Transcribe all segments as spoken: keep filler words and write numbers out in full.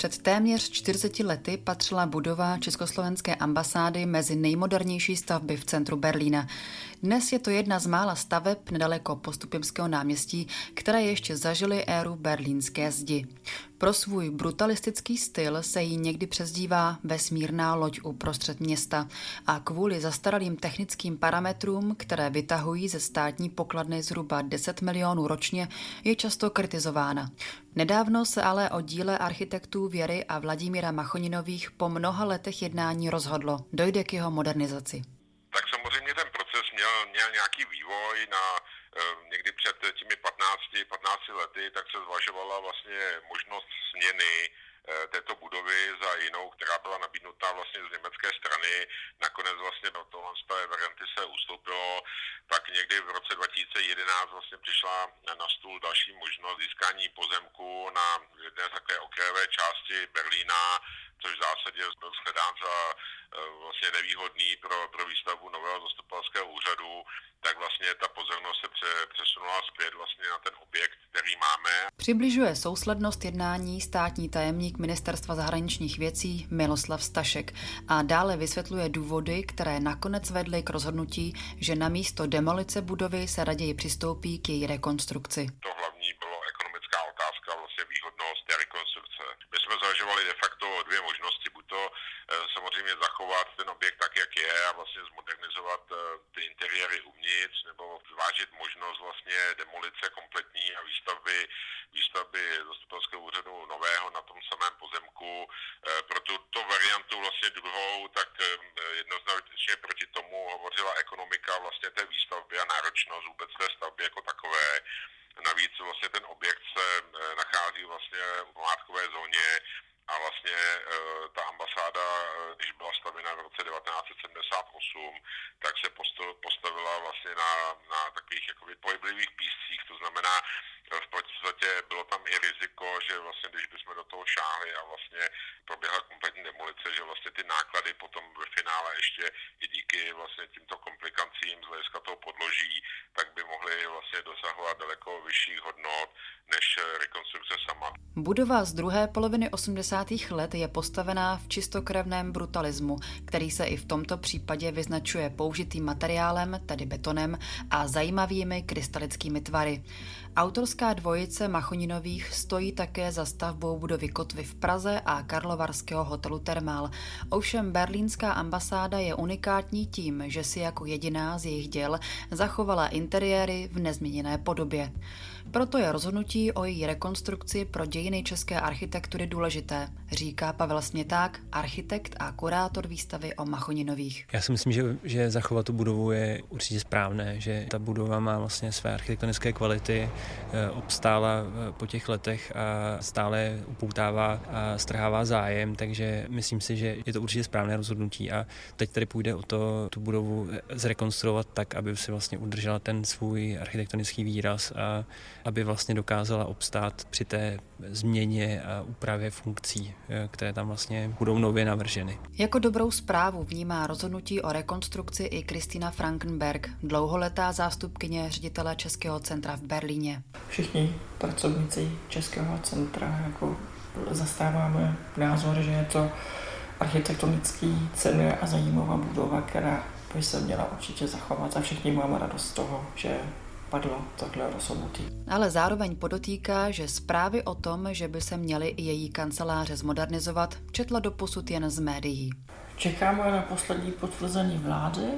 Před téměř čtyřiceti lety patřila budova československé ambasády mezi nejmodernější stavby v centru Berlína. Dnes je to jedna z mála staveb nedaleko Postupimského náměstí, které ještě zažily éru berlínské zdi. Pro svůj brutalistický styl se jí někdy přezdívá vesmírná loď uprostřed města a kvůli zastaralým technickým parametrům, které vytahují ze státní pokladny zhruba deset milionů ročně, je často kritizována. Nedávno se ale o díle architektů Věry a Vladimíra Machoninových po mnoha letech jednání rozhodlo. Dojde k jeho modernizaci. Tak samozřejmě ten proces měl, měl nějaký vývoj na někdy před těmi patnácti, patnácti lety, tak se zvažovala vlastně možnost změny této budovy za jinou, která byla nabídnutá vlastně z německé strany. Nakonec vlastně do toho z té varianty se ustoupilo. Tak někdy v roce dva tisíce jedenáct vlastně přišla na stůl další možnost získání pozemku na jedné takové okrajové části Berlína, což v zásadě byl shledán za vlastně nevýhodný pro, pro výstavbu nového zastupitelského úřadu, tak vlastně ta pozornost se pře, přesunula zpět vlastně na ten objekt, který máme. Přibližuje souslednost jednání státní tajemník Ministerstva zahraničních věcí Miloslav Stašek a dále vysvětluje důvody, které nakonec vedly k rozhodnutí, že na místo demolice budovy se raději přistoupí k její rekonstrukci. To hlavní bylo ekonomická otázka, vlastně výhodnost té rekonstrukce. My jsme zvažovali de facto dvě možnosti, buď to samozřejmě zachovat ten objekt tak, jak je a vlastně zmodernizovat ty interiéry uvnitř, nebo zvážit možnost vlastně demolice kompletní a výstavby, výstavby zastupitelského úřadu nového na tom samém pozemku. Pro tuto variantu vlastně druhou, tak jednoznačně proti tomu hovořila ekonomika vlastně té výstavby a náročnost vůbec té stavby jako takové. Navíc vlastně ten objekt se nachází vlastně v památkové zóně a vlastně e, ta ambasáda, když byla stavěna v roce devatenáct set sedmdesát osm, tak se postavila vlastně na, na takových jakoby pohyblivých píscích, to znamená, v podstatě bylo tam i riziko, že vlastně když bychom do toho šáhli a vlastně proběhla kompletní demolice, že vlastně ty náklady potom ve finále ještě i díky vlastně tímto komplikacím z hlediska toho podloží, tak by mohly vlastně dosahovat daleko vyšších hodnot než rekonstrukce sama. Budova z druhé poloviny osmdesátých let je postavená v čistokrevném brutalismu, který se i v tomto případě vyznačuje použitým materiálem, tedy betonem, a zajímavými krystalickými tvary. Autorská dvojice Machoninových stojí také za stavbou budovy Kotvy v Praze a karlovarského hotelu Thermal. Ovšem berlínská ambasáda je unikátní tím, že si jako jediná z jejich děl zachovala interiéry v nezměněné podobě. Proto je rozhodnutí o její rekonstrukci pro dějiny české architektury důležité, říká Pavel Směták, architekt a kurátor výstavy o Machoninových. Já si myslím, že, že zachovat tu budovu je určitě správné, že ta budova má vlastně své architektonické kvality, obstála po těch letech a stále upoutává a strhává zájem, takže myslím si, že je to určitě správné rozhodnutí a teď tady půjde o to tu budovu zrekonstruovat tak, aby si vlastně udržela ten svůj architektonický výraz a aby vlastně dokázala obstát při té změně a úpravě funkcí, které tam vlastně budou nově navrženy. Jako dobrou zprávu vnímá rozhodnutí o rekonstrukci i Kristýna Frankenberg, dlouholetá zástupkyně ředitele Českého centra v Berlíně. Všichni pracovníci Českého centra jako zastáváme názor, že je to architektonický cenný a zajímavá budova, která by se měla určitě zachovat a všichni máme radost z toho, že padlo takhle rozhodnutí. Ale zároveň podotýká, že zprávy o tom, že by se měly i její kanceláře zmodernizovat, četla doposud jen z médií. Čekáme na poslední potvrzení vlády,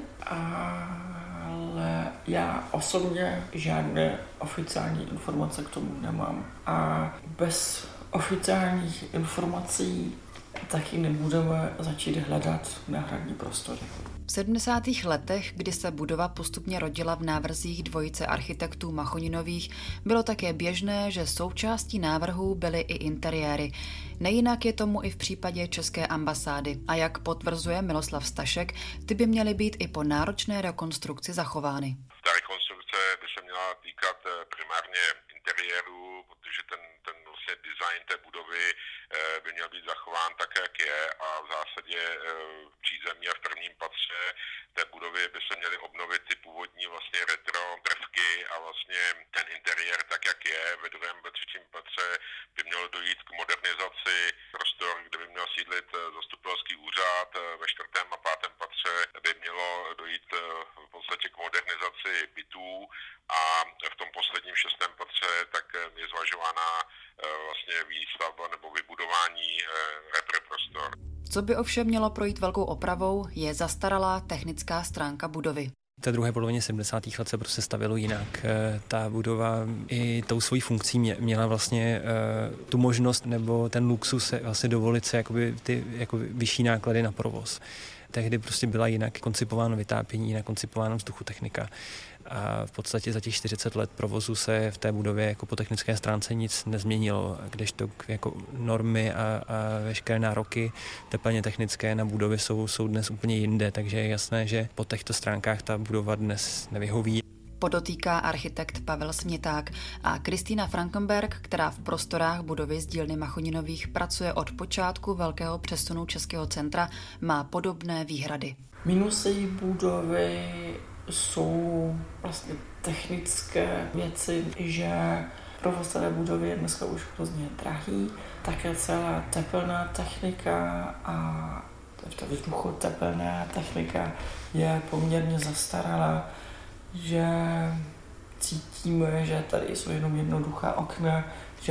ale já osobně žádné oficiální informace k tomu nemám. A bez oficiálních informací taky nebudeme začít hledat náhradní prostory. V sedmdesátých letech, kdy se budova postupně rodila v návrzích dvojice architektů Machoninových, bylo také běžné, že součástí návrhů byly i interiéry. Nejinak je tomu i v případě české ambasády. A jak potvrzuje Miloslav Stašek, ty by měly být i po náročné rekonstrukci zachovány. Ta rekonstrukce by se měla týkat primárně interiéru, protože ten, ten vlastně design té budovy by měl být zachován tak, jak je a v zásadě v přízemí a v prvním patře té budovy by se měly obnovit ty původní vlastně retro prvky a vlastně ten interiér tak, jak je. Ve druhém, ve třetím patře by mělo dojít k modernizaci prostoru posílit zastupitelský úřad. Ve čtvrtém a pátém patře by mělo dojít v podstatě k modernizaci bytů a v tom posledním šestém patře tak je zvažována vlastně výstavba nebo vybudování retroprostor. Co by ovšem mělo projít velkou opravou, je zastaralá technická stránka budovy. V té druhé polovině sedmdesátých let se prostě stavělo jinak. Ta budova i tou svojí funkcí měla vlastně tu možnost nebo ten luxus vlastně dovolit se jakoby ty jako vyšší náklady na provoz. Tehdy prostě byla jinak koncipováno vytápění, jinak koncipováno vzduchotechnika. A v podstatě za těch čtyřicet let provozu se v té budově jako po technické stránce nic nezměnilo, kdežto jako normy a, a veškeré nároky tepelně technické na budovy jsou, jsou dnes úplně jinde, takže je jasné, že po těchto stránkách ta budova dnes nevyhoví. Podotýká architekt Pavel Směták a Kristýna Frankenberg, která v prostorách budovy z dílny Machoninových pracuje od počátku velkého přesunu Českého centra, má podobné výhrady. Minusy budovy jsou vlastně technické věci, že provoz té budovy je dneska už hrozně drahý, také celá tepelná technika a ta vzduchotepelná technika je poměrně zastaralá, že cítíme, že tady jsou jenom jednoduchá okna, že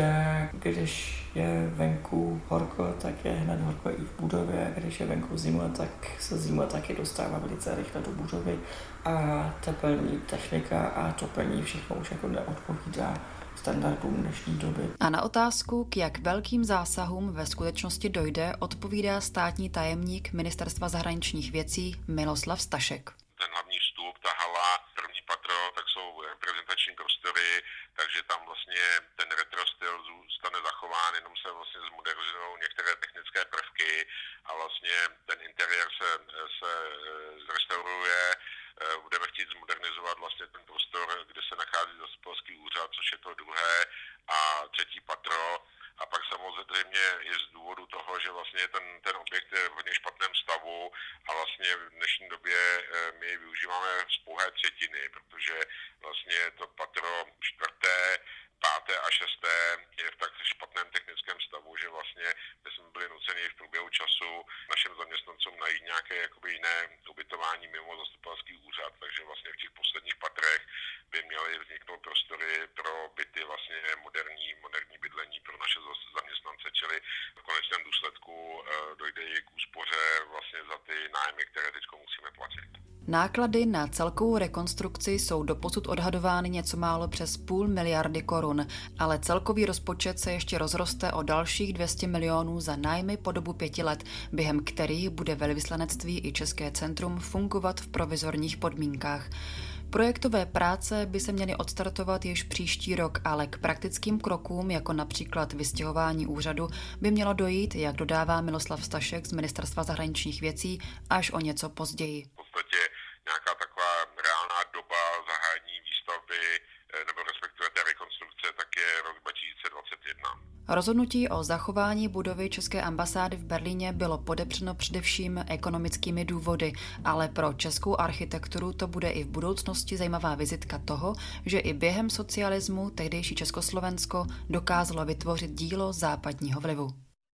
když je venku horko, tak je hned horko i v budově, a když je venku zima, tak se zima taky dostává velice rychle do budovy a tepelní technika a topení všechno už jako neodpovídá standardům dnešní doby. A na otázku, k jak velkým zásahům ve skutečnosti dojde, odpovídá státní tajemník Ministerstva zahraničních věcí Miloslav Stašek. Ten hlavní vstup, ta hala, první patro, tak jsou reprezentační prostory, takže tam vlastně ten retro styl zůstane zachován, jenom se vlastně zmodernizují některé technické prvky a vlastně ten interiér se, se zrestauruje. Budeme chtít zmodernizovat vlastně ten prostor, kde se nachází zastupitelský úřad, což je to druhé a třetí patro. A pak samozřejmě je z důvodu toho, že vlastně ten, ten objekt je v hodně špatném stavu a vlastně v dnešní době my využíváme z pouhé třetiny, protože vlastně to patro čtvrté, páté a šesté je v tak špatném technickém stavu, že vlastně my jsme byli nuceni v průběhu času našim zaměstnancům najít nějaké jakoby jiné ubytování mimo zastupitelský úřad, takže vlastně v těch posledních patrech by měly vzniknout prostory pro byty vlastně moderní, moderní bydlení pro naše zaměstnance, čili v konečném důsledku dojde i k úspoře vlastně za ty nájmy, které teď musíme platit. Náklady na celkovou rekonstrukci jsou doposud odhadovány něco málo přes půl miliardy korun, ale celkový rozpočet se ještě rozroste o dalších dvě stě milionů za nájmy po dobu pěti let, během kterých bude velvyslanectví i České centrum fungovat v provizorních podmínkách. Projektové práce by se měly odstartovat již příští rok, ale k praktickým krokům, jako například vystěhování úřadu, by mělo dojít, jak dodává Miloslav Stašek z Ministerstva zahraničních věcí, až o něco později. V podstatě nějaká taková reálná doba zahájení výstavby nebo respektive té rekonstrukce, tak je rok dva tisíce dvacet jedna. Rozhodnutí o zachování budovy České ambasády v Berlíně bylo podepřeno především ekonomickými důvody, ale pro českou architekturu to bude i v budoucnosti zajímavá vizitka toho, že i během socialismu tehdejší Československo dokázalo vytvořit dílo západního vlivu.